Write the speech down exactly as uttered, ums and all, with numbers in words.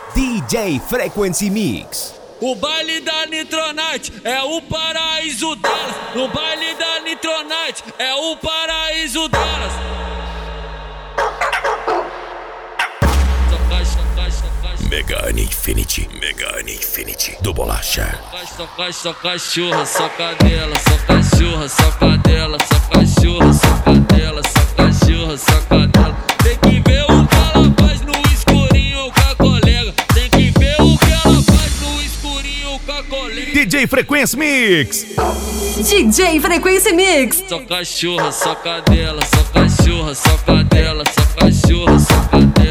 D J Frequency Mix. O baile da Nitronite é o paraíso delas. No baile da Nitronite é o paraíso delas. Mega Infinity, Mega Infinity do Bolacha. Só cai, só cachorra, só cadela, só cachorra, só cadela, só cachorra, só cadela, só cachorra, só cadela. Tem que ver o que ela faz no escurinho com a colega. Tem que ver o que ela faz no escurinho com a colega. D J Frequency Mix. D J Frequency Mix. Só cachorra, só cadela, só cachorra, só cadela, só cachorra, só cadela.